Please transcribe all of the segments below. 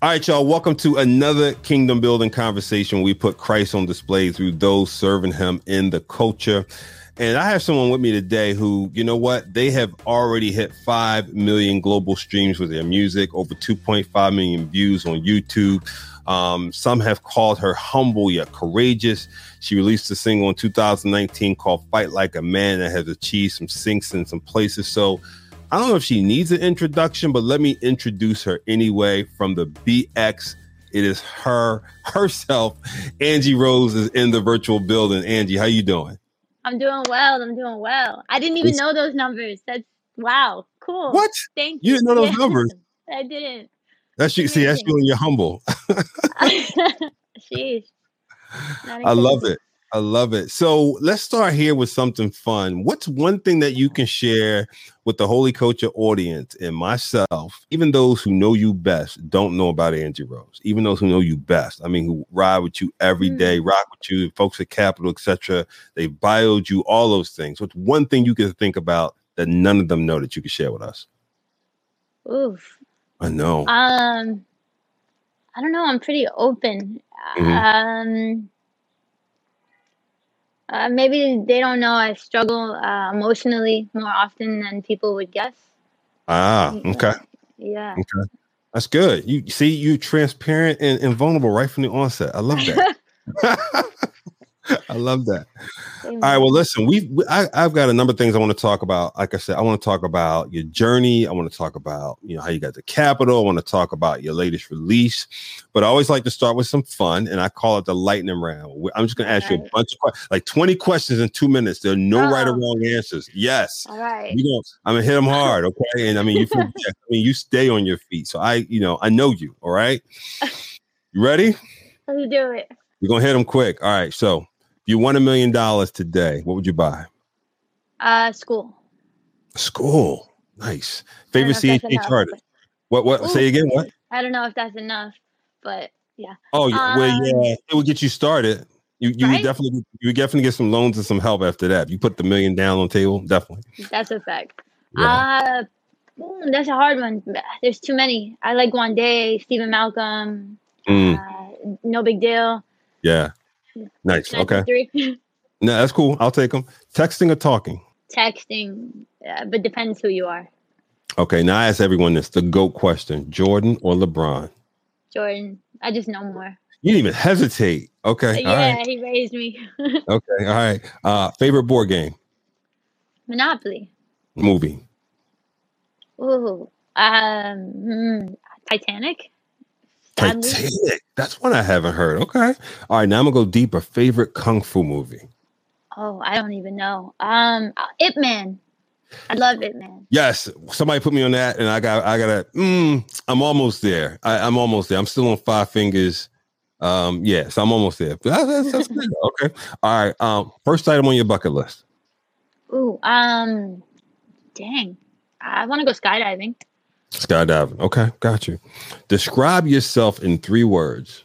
All right, y'all. Welcome to another kingdom building conversation. We put Christ on display through those serving him in the culture. And I have someone with me today who, you know what? They have already hit 5 million global streams with their music, over 2.5 million views on YouTube. Some have called her humble yet courageous. She released a single in 2019 called Fight Like a Man that has achieved some syncs in some places. So I don't know if she needs an introduction, but let me introduce her anyway. From the BX, it is herself. Angie Rose is in the virtual building. Angie, how you doing? I'm doing well. I didn't even know those numbers. That's wow, cool. What? Thank You you. didn't know those numbers? I didn't. That's you. See, that's you when you're humble. Sheesh. I love it. I love it. So let's start here with something fun. What's one thing that you can share with the Holy Culture audience and myself, even those who know you best, don't know about Angie Rose, even those who know you best, I mean, who ride with you every day, rock with you, folks at Capitol, etc. They bioed you, all those things. What's one thing you can think about that none of them know that you can share with us? Oof. I know. I don't know. I'm pretty open. Maybe they don't know I struggle emotionally more often than people would guess. Okay. Yeah. Okay. That's good. You see, you transparent and vulnerable right from the onset. I love that. I love that. All right. Well, listen, I've got a number of things I want to talk about. Like I said, I want to talk about your journey. I want to talk about, how you got to Capitol. I want to talk about your latest release, but I always like to start with some fun, and I call it the lightning round. I'm just going to ask you a bunch of questions, like 20 questions in 2 minutes. There are no right or wrong answers. Yes. All right. I'm going to hit them hard. Okay. And I mean, you stay on your feet. So I know you. All right. You ready? Let's do it. We're going to hit them quick. All right. So, if you won $1 million today, what would you buy? School. School. Nice. Favorite CHH artist? What? Ooh. Say again, what? I don't know if that's enough, but yeah. Oh, yeah. It would get you started. You right? would definitely get some loans and some help after that. You put the $1 million down on the table, definitely. That's a fact. Yeah. That's a hard one. There's too many. I like One Day, Stephen Malcolm, No Big Deal. Yeah. Nice. Okay. No, that's cool. I'll take them. Texting or talking? Texting, but depends who you are. Okay. Now I ask everyone this: the GOAT question: Jordan or LeBron? Jordan. I just know more. You didn't even hesitate. Okay. Yeah, all right. He raised me. Okay. All right. Favorite board game? Monopoly. Movie? Ooh. Titanic. Titanic. That's one I haven't heard. Okay. All right. Now I'm gonna go deeper. Favorite kung fu movie? Oh, I don't even know. Ip Man. I love Ip Man. Yes. Somebody put me on that, and I gotta. I'm almost there. I'm almost there. I'm still on Five Fingers. Yes, I'm almost there. That's good. Okay. All right. First item on your bucket list. Ooh. Dang. I want to go skydiving. Skydiving. Okay, got you. Describe yourself in 3 words.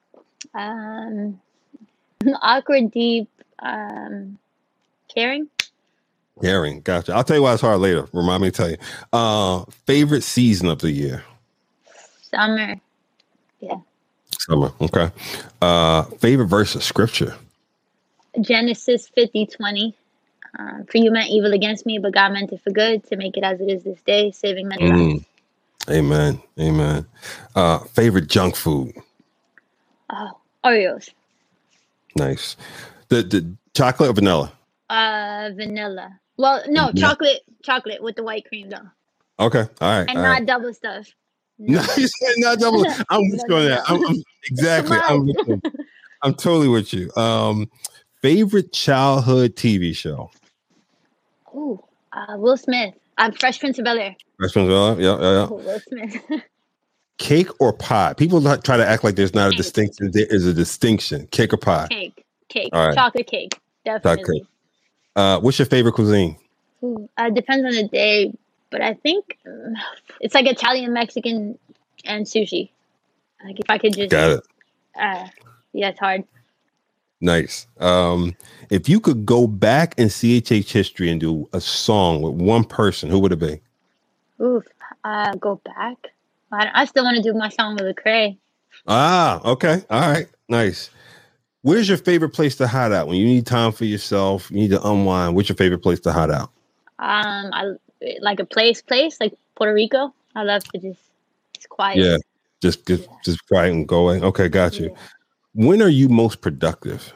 Awkward, deep, caring. Caring. Gotcha. I'll tell you why it's hard later. Remind me to tell you. Favorite season of the year? Summer. Yeah. Summer. Okay. Favorite verse of scripture? Genesis 50:20. For you meant evil against me, but God meant it for good, to make it as it is this day, saving many lives. Amen. Amen. Favorite junk food? Oreos. Nice. The chocolate or vanilla? Vanilla. Well, no, chocolate with the white cream though. Okay. All right. And not double stuff. No, you said not double. I'm with you on that. Exactly. I'm totally with you. Favorite childhood TV show? Ooh, Will Smith. Fresh Prince of Bel-Air. Fresh Prince of Bel-Air. Yeah. Will Smith. Cake or pie? People try to act like there's not a distinction. There is a distinction. Cake or pie? Cake. All right. Chocolate cake. Definitely. Chocolate. What's your favorite cuisine? Ooh, depends on the day, but I think it's like Italian, Mexican, and sushi. Like if I could just got it. Yeah, it's hard. Nice. If you could go back in CHH history and do a song with one person, who would it be? Oof. Go back. I still want to do my song with Lecrae. Ah, okay. All right. Nice. Where's your favorite place to hide out when you need time for yourself? You need to unwind. What's your favorite place to hide out? I like a place like Puerto Rico. I love to it's quiet. Yeah. Just quiet and go away. Okay, got you. Yeah. When are you most productive?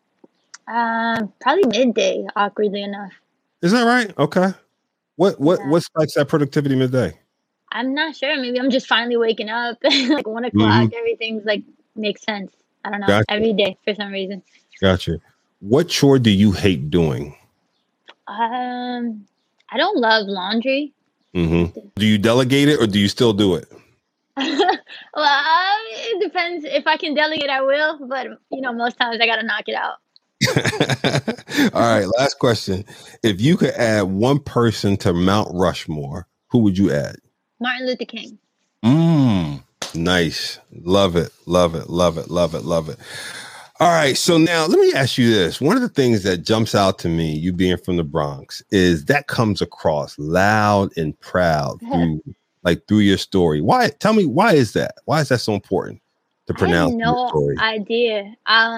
Probably midday, awkwardly enough. Is that right? Okay. What spikes that productivity midday? I'm not sure. Maybe I'm just finally waking up like 1 o'clock. Everything's like makes sense. I don't know. Gotcha. Every day for some reason. Gotcha. What chore do you hate doing? I don't love laundry. Do you delegate it or do you still do it? Well, it depends. If I can delegate, I will. But most times I gotta knock it out. All right. Last question. If you could add one person to Mount Rushmore, who would you add? Martin Luther King. Nice. Love it. Love it. Love it. Love it. Love it. All right. So now let me ask you this. One of the things that jumps out to me, you being from the Bronx, is that comes across loud and proud through your story. Why? Tell me, why is that? Why is that so important to pronounce your story? No idea.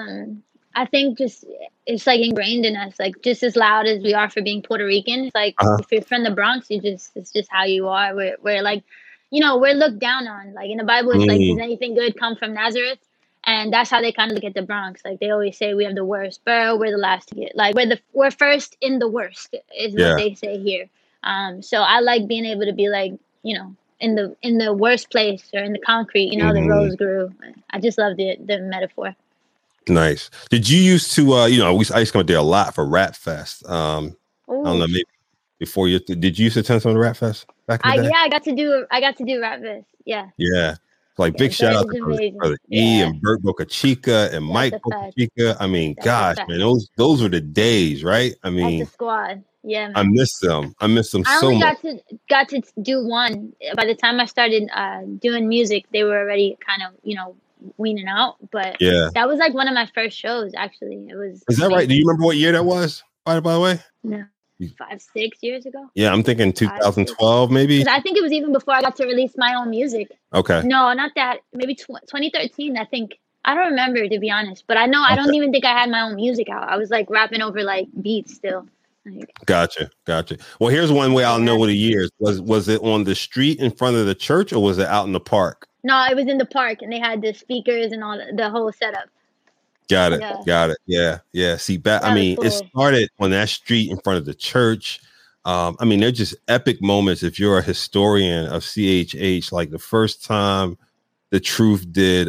I think just it's like ingrained in us, like just as loud as we are for being Puerto Rican. It's like if you're from the Bronx, it's just how you are. We're like, we're looked down on. Like in the Bible, it's like, does anything good come from Nazareth? And that's how they kind of look at the Bronx. Like they always say we have the worst borough, we're the last to get. Like we're first in the worst is what they say here. So I like being able to be like, in the worst place or in the concrete, the rose grew. I just love the metaphor. Nice. Did you used to, I used to come there a lot for Rap Fest. I don't know, maybe before did you used to attend some of the Rap Fest back in the day? Yeah, I got to do Rap Fest. Yeah. Yeah. Like big shout out to Brother E and Bert Boca Chica and Mike Boca Chica. I mean, gosh, man, those were the days, right? I mean, that's the squad. Yeah, man. I miss them. I miss them so much. I only got to do one. By the time I started doing music, they were already kind of, weaning out. But that was like one of my first shows, actually. It was. Is that right? Do you remember what year that was, by the way? No. 5-6 years ago. Yeah, I'm thinking 2012, maybe. I think it was even before I got to release my own music. Okay. No, not that. Maybe 2013. I think. I don't remember, to be honest. But I know I don't even think I had my own music out. I was like rapping over like beats still. Gotcha. Well, here's one way I'll know what a year is. Was it on the street in front of the church or was it out in the park? No, it was in the park, and they had the speakers and all the whole setup. Got it. Yeah. See, cool. It started on that street in front of the church. They're just epic moments. If you're a historian of CHH, like the first time the Truth did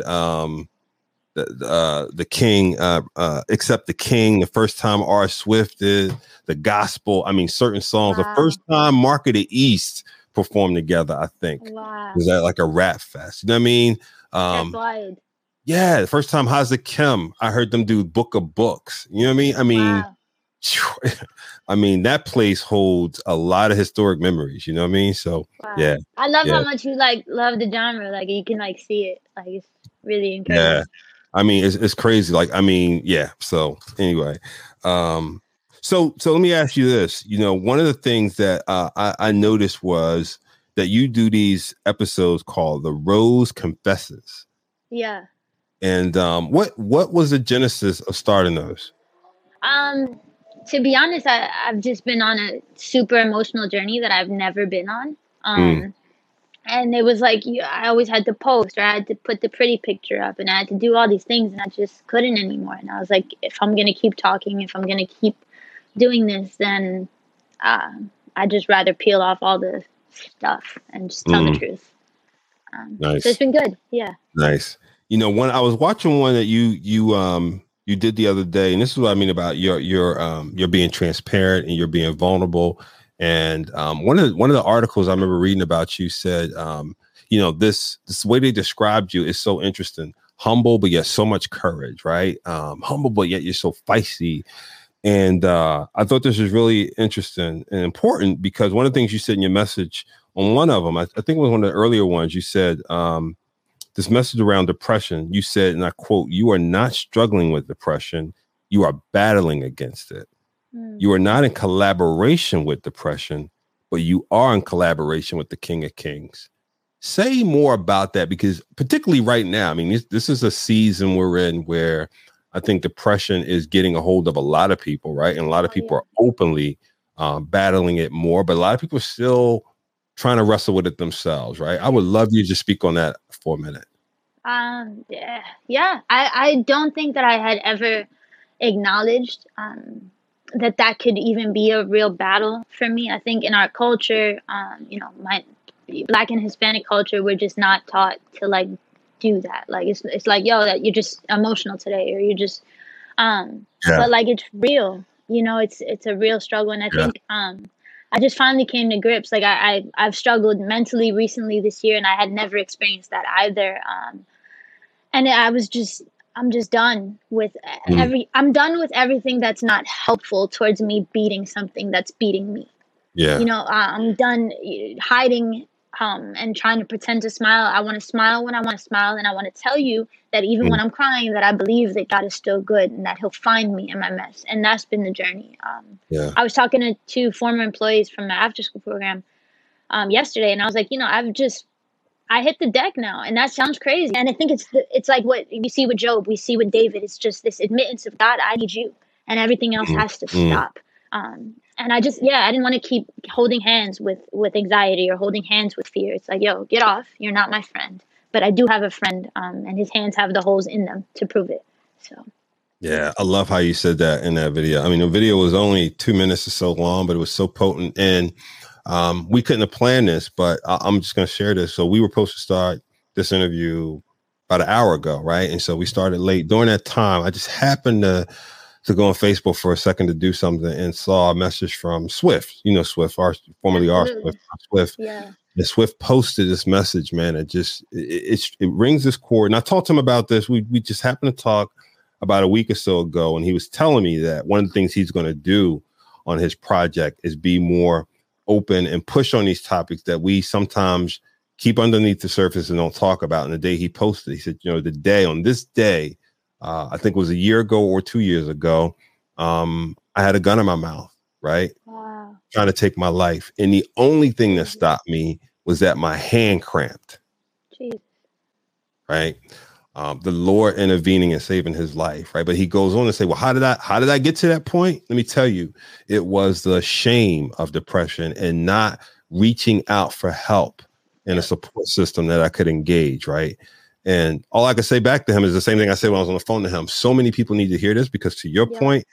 the King, Accept the King, the first time R. Swift did the Gospel. Certain songs. Wow. The first time Mark of the East performed together, I think. Wow. Was that like a rap fest? You know what I mean? That's wild. Yeah, the first time Hazakim, I heard them do Book of Books. You know what I mean? Wow. That place holds a lot of historic memories. You know what I mean? So yeah, I love how much you love the genre. Like you can see it. Like it's really incredible. Yeah, it's crazy. So anyway, so let me ask you this. One of the things that I noticed was that you do these episodes called The Rose Confesses. Yeah. And what was the genesis of starting those? To be honest, I've just been on a super emotional journey that I've never been on. And it was like I always had to post, or I had to put the pretty picture up, and I had to do all these things, and I just couldn't anymore. And I was like, if I'm gonna keep talking, if I'm gonna keep doing this, then I'd just rather peel off all the stuff and just tell the truth. Nice. So it's been good. Yeah. Nice. I was watching one that you did the other day, and this is what I mean about you're being transparent and you're being vulnerable. And one of the articles I remember reading about you said, this way they described you is so interesting. Humble, but yet so much courage, right? Humble, but yet you're so feisty. And I thought this was really interesting and important because one of the things you said in your message on one of them, I think it was one of the earlier ones, you said, this message around depression, you said, and I quote, "You are not struggling with depression. You are battling against it. You are not in collaboration with depression, but you are in collaboration with the King of Kings." Say more about that, because particularly right now, I mean, this is a season we're in where I think depression is getting a hold of a lot of people, right? And a lot of people are openly battling it more, but a lot of people are still trying to wrestle with it themselves, right? I would love you to speak on that for a minute. Yeah. I don't think that I had ever acknowledged that could even be a real battle for me. I think in our culture, my Black and Hispanic culture, we're just not taught to like do that. Like it's like, yo, that you're just emotional today, or you're just but like it's real, it's a real struggle. And I think I just finally came to grips. Like I've struggled mentally recently this year, and I had never experienced that either. And I'm just done with I'm done with everything that's not helpful towards me beating something that's beating me. Yeah. I'm done hiding and trying to pretend to smile. I want to smile when I want to smile, and I want to tell you that even when I'm crying, that I believe that God is still good and that He'll find me in my mess. And that's been the journey. I was talking to two former employees from my after school program yesterday, and I was like, I hit the deck now, and that sounds crazy. And I think it's like what you see with Job, we see with David. It's just this admittance of, God, I need you, and everything else has to stop. And I didn't want to keep holding hands with anxiety or holding hands with fear. It's like, yo, get off. You're not my friend. But I do have a friend, and his hands have the holes in them to prove it. So. Yeah, I love how you said that in that video. I mean, the video was only 2 minutes or so long, but it was so potent. And we couldn't have planned this, but I'm just going to share this. So we were supposed to start this interview about an hour ago, right? And so we started late. During that time, I just happened to go on Facebook for a second to do something and saw a message from Swift. Swift, formerly Swift. Yeah. And Swift posted this message, man. It rings this chord. And I talked to him about this. We just happened to talk about a week or so ago, and he was telling me that one of the things he's going to do on his project is be more open and push on these topics that we sometimes keep underneath the surface and don't talk about. And the day he posted, he said, on this day, I think it was a year ago or 2 years ago, I had a gun in my mouth, right? Wow. Trying to take my life. And the only thing that stopped me was that my hand cramped. Jeez. Right? The Lord intervening and saving his life, right? But he goes on to say, well, how did I get to that point? Let me tell you, it was the shame of depression and not reaching out for help in a support system that I could engage, right? And all I could say back to him is the same thing I said when I was on the phone to him. So many people need to hear this, because to your point,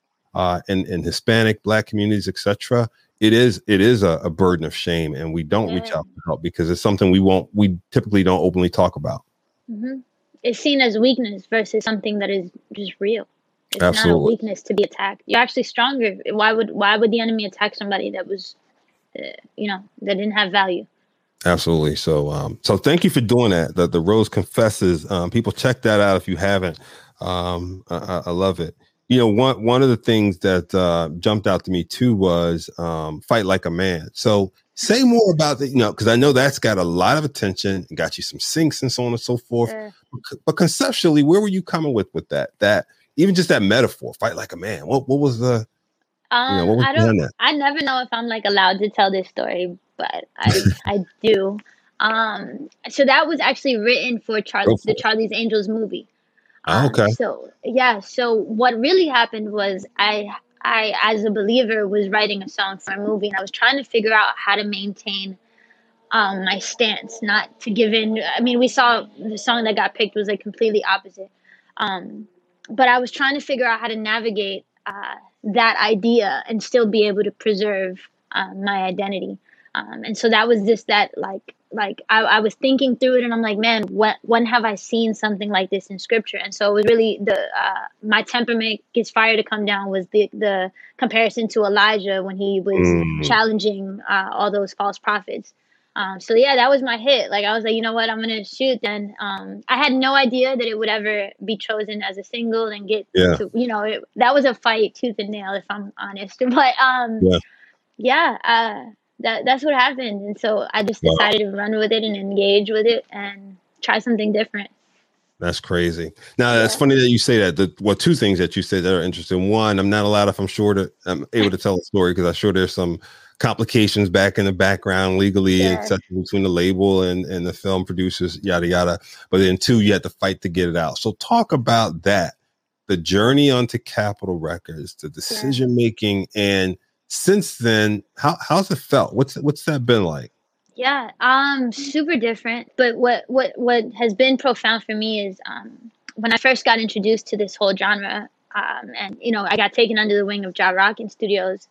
in Hispanic, Black communities, etc., it is a burden of shame, and we don't reach out for help because it's something we typically don't openly talk about. Mm-hmm. It's seen as weakness versus something that is just real. It's Absolutely. Not a weakness to be attacked. You're actually stronger. Why would the enemy attack somebody that was, that didn't have value? Absolutely. So thank you for doing that. The Rose Confesses. People check that out if you haven't. I love it. One of the things that jumped out to me too was Fight Like a Man. So say more about that, because I know that's got a lot of attention and got you some syncs and so on and so forth. But conceptually, where were you coming with that? That even just that metaphor, fight like a man. What was the? What was behind that? I never know if I'm like allowed to tell this story, but I do. So that was actually written for the Charlie's Angels movie. Okay. So what really happened was I as a believer was writing a song for a movie, and I was trying to figure out how to maintain my stance, not to give in. I mean, we saw the song that got picked was like completely opposite. But I was trying to figure out how to navigate that idea and still be able to preserve my identity. And so that was just that, like I was thinking through it, and I'm like, man, when have I seen something like this in scripture? And so it was really my temperament gets fire to come down was the comparison to Elijah when he was challenging all those false prophets. So yeah, that was my hit. Like I was like, you know what, I'm gonna shoot. Then I had no idea that it would ever be chosen as a single and get to, that was a fight tooth and nail, if I'm honest. But that's what happened. And so I just decided to run with it and engage with it and try something different. That's crazy. Now, that's funny that you say that. Two things that you said that are interesting. One, I'm not allowed, if I'm able to tell a story, because I'm sure there's some complications back in the background legally, Yeah. etc., between the label and the film producers, yada yada. But then 2, you had to fight to get it out. So talk about that, the journey onto Capitol Records, the decision making, and since then, how's it felt? What's that been like? Yeah, super different. But what has been profound for me is when I first got introduced to this whole genre, and I got taken under the wing of Ja Rockin Studios.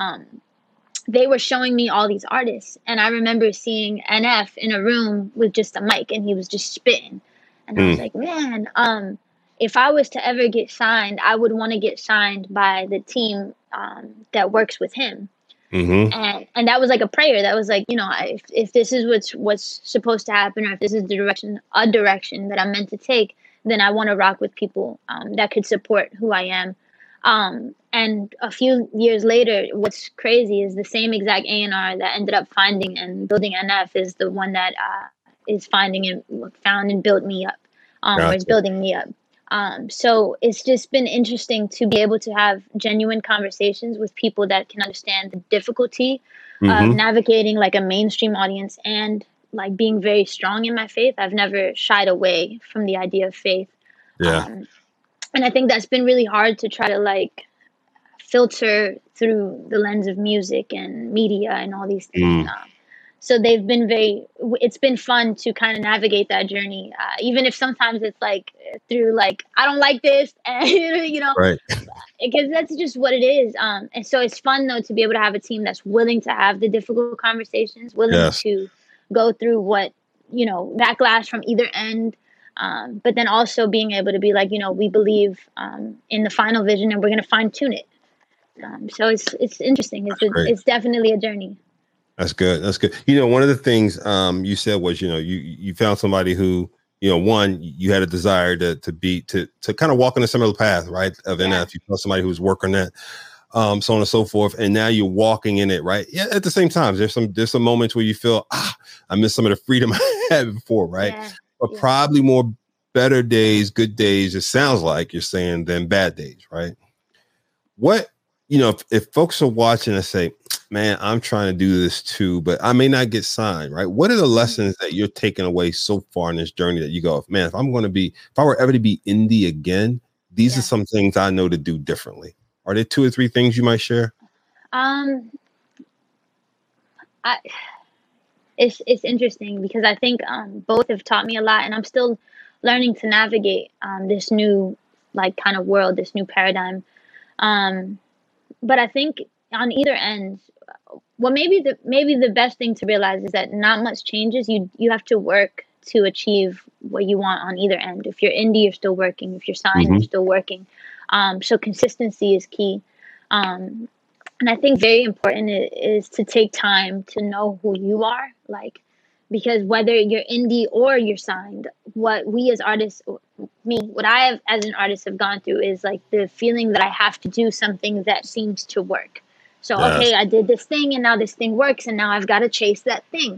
They were showing me all these artists, and I remember seeing NF in a room with just a mic, and he was just spitting, and I was like, man, if I was to ever get signed, I would want to get signed by the team that works with him. And that was like a prayer. That was like, if this is what's supposed to happen, or if this is a direction that I'm meant to take, then I want to rock with people that could support who I am. And a few years later, what's crazy is the same exact A&R that ended up finding and building NF is the one that is found and built me up, or is building me up. So it's just been interesting to be able to have genuine conversations with people that can understand the difficulty of navigating like a mainstream audience and like being very strong in my faith. I've never shied away from the idea of faith. And I think that's been really hard to try to like filter through the lens of music and media and all these things. So it's been fun to kind of navigate that journey, even if sometimes it's like through like, I don't like this, and Right. Because that's just what it is. And so it's fun though to be able to have a team that's willing to have the difficult conversations, willing to go through what, backlash from either end. But then also being able to be like, we believe in the final vision and we're going to fine tune it. So it's interesting. It's definitely a journey. That's good. That's good. One of the things you said was, you found somebody who, one, you had a desire to kind of walk in a similar path, right? Of NF. You found somebody who was working that, so on and so forth. And now you're walking in it, right? Yeah. At the same time, there's some moments where you feel, I miss some of the freedom I had before, right? Yeah. But probably more better days, good days, it sounds like you're saying, than bad days, right? What, if folks are watching and say, man, I'm trying to do this too, but I may not get signed, right? What are the lessons that you're taking away so far in this journey that you go, man, if I were ever to be indie again, these are some things I know to do differently. Are there 2 or 3 things you might share? It's interesting because I think both have taught me a lot, and I'm still learning to navigate this new like kind of world, this new paradigm. But I think on either end, well, maybe the best thing to realize is that not much changes. You have to work to achieve what you want on either end. If you're indie, you're still working. If you're signed, you're still working. So consistency is key. And I think very important is to take time to know who you are, like, because whether you're indie or you're signed, what we as artists, what I have as an artist have gone through is like the feeling that I have to do something that seems to work. So, okay, I did this thing and now this thing works and now I've got to chase that thing.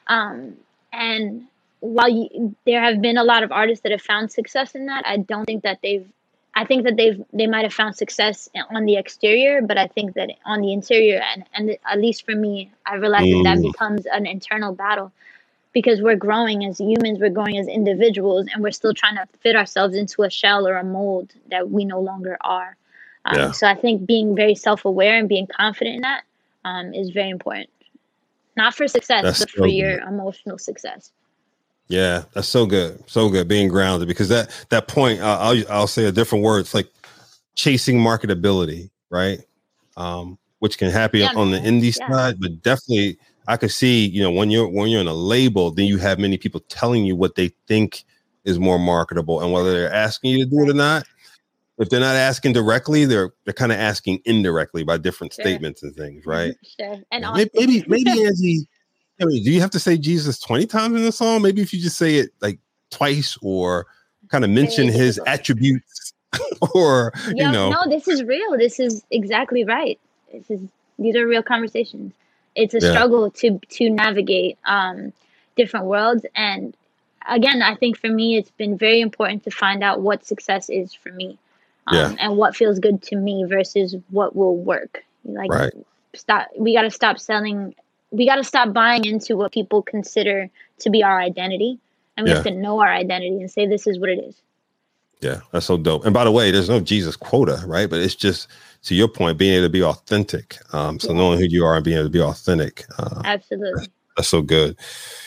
And while there have been a lot of artists that have found success in that, I don't think that I think that they might have found success on the exterior, but I think that on the interior, and at least for me, I realized that becomes an internal battle because we're growing as humans, we're growing as individuals, and we're still trying to fit ourselves into a shell or a mold that we no longer are. So I think being very self-aware and being confident in that is very important. Not for success, but for your emotional success. Yeah, that's so good. So good being grounded, because that point, I'll say a different word. It's like chasing marketability, right? Which can happen on the indie side, but definitely I could see, when you're in a label, then you have many people telling you what they think is more marketable, and whether they're asking you to do it or not. If they're not asking directly, they're kind of asking indirectly by different statements and things, right? Sure. And maybe Angie, do you have to say Jesus 20 times in the song? Maybe if you just say it like twice, or kind of mention his attributes, or No, this is real. This is exactly right. These are real conversations. It's a struggle to navigate different worlds, and again, I think for me, it's been very important to find out what success is for me, and what feels good to me versus what will work. Like, stop selling. We got to stop buying into what people consider to be our identity. And we have to know our identity and say, this is what it is. Yeah, that's so dope. And by the way, there's no Jesus quota, right? But it's just, to your point, being able to be authentic. So knowing who you are and being able to be authentic. Absolutely. That's so good.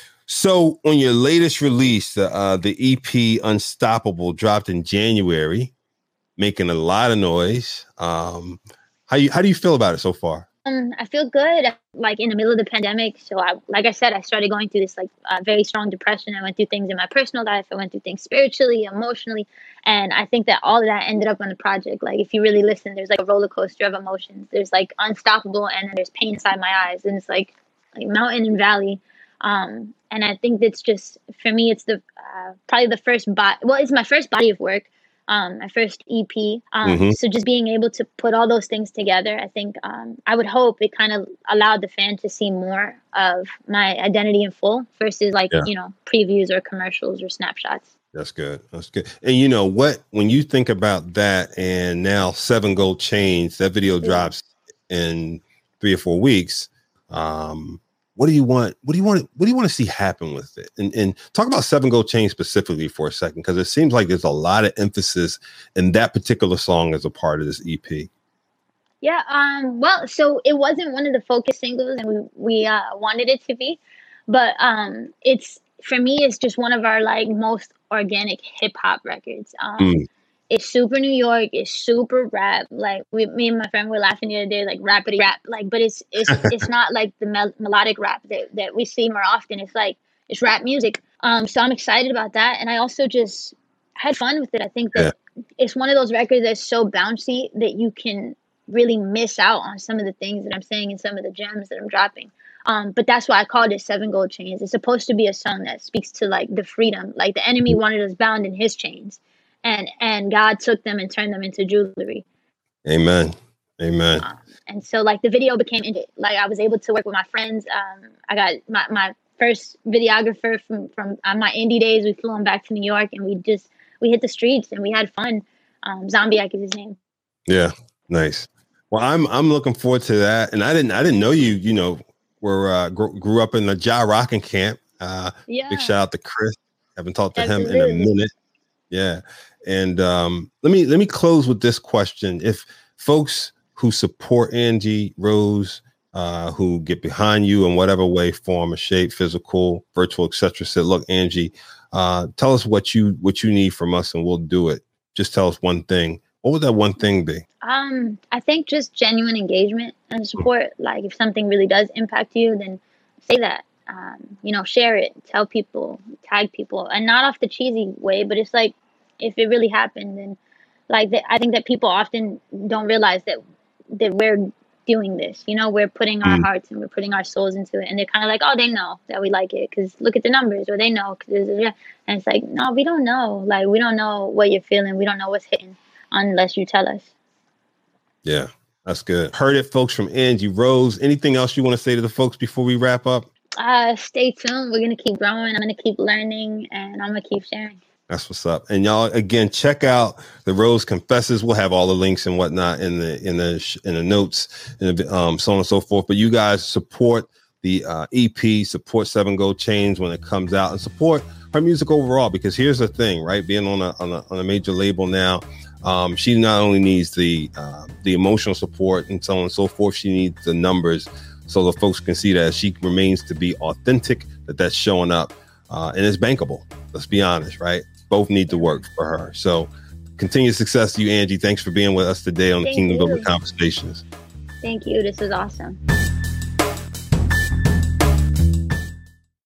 So on your latest release, the EP Unstoppable dropped in January, making a lot of noise. How do you feel about it so far? I feel good. Like in the middle of the pandemic. So like I said, I started going through this very strong depression. I went through things in my personal life. I went through things spiritually, emotionally. And I think that all of that ended up on the project. Like if you really listen, there's like a roller coaster of emotions. There's like unstoppable, and then there's pain inside my eyes. And it's like mountain and valley. And I think that's just, for me, it's the probably the first it's my first body of work. My first EP. So just being able to put all those things together, I think I would hope it kind of allowed the fan to see more of my identity in full versus previews or commercials or snapshots. That's good. That's good. And you know what, when you think about that, and now 7 Gold Chains, that video drops in 3 or 4 weeks. What do you want? What do you want to see happen with it? And talk about 7 Gold Chains specifically for a second, because it seems like there's a lot of emphasis in that particular song as a part of this EP. Yeah. Well, so it wasn't one of the focus singles, and we wanted it to be, but for me, it's just one of our most organic hip hop records. It's super New York. It's super rap. Like me and my friend were laughing the other day, like rapidy rap. But it's not like the melodic rap that we see more often. It's rap music. So I'm excited about that, and I also just had fun with it. I think that it's one of those records that's so bouncy that you can really miss out on some of the things that I'm saying and some of the gems that I'm dropping. But that's why I called it 7 Gold Chains. It's supposed to be a song that speaks to the freedom. Like the enemy wanted us bound in his chains. And God took them and turned them into jewelry. Amen. Amen. And so the video became, I was able to work with my friends. I got my first videographer from my indie days. We flew him back to New York, and we hit the streets and we had fun. Zombiac is his name. Yeah. Nice. Well, I'm looking forward to that. And I didn't know you grew up in the Ja Rockin' camp. Big shout out to Chris. Haven't talked to him in a minute. Yeah. And let me close with this question. If folks who support Angie Rose, who get behind you in whatever way, form, or shape, physical, virtual, etc., said, look, Angie, tell us what you need from us and we'll do it. Just tell us one thing. What would that one thing be? I think just genuine engagement and support. Like if something really does impact you, then say that. Share it, tell people, tag people, and not off the cheesy way, but it's like, if it really happened, then I think that people often don't realize that we're doing this, we're putting our hearts and we're putting our souls into it. And they're kind of like, oh, they know that we like it because look at the numbers, or they know. And it's like, no, we don't know. We don't know what you're feeling. We don't know what's hitting unless you tell us. Yeah, that's good. Heard it, folks, from Angie Rose. Anything else you want to say to the folks before we wrap up? Stay tuned. We're going to keep growing. I'm going to keep learning, and I'm going to keep sharing. That's what's up. And y'all, again, check out The Rose Confesses. We'll have all the links and whatnot in the notes, and so on and so forth. But you guys support the EP, support 7 Gold Chains when it comes out, and support her music overall. Because here's the thing, right? Being on a major label now, she not only needs the emotional support and so on and so forth, she needs the numbers so the folks can see that she remains to be authentic, that's showing up, and it's bankable. Let's be honest, right? Both need to work for her. So continued success to you, Angie. Thanks for being with us today on the Kingdom Building Conversations. Thank you. This is awesome.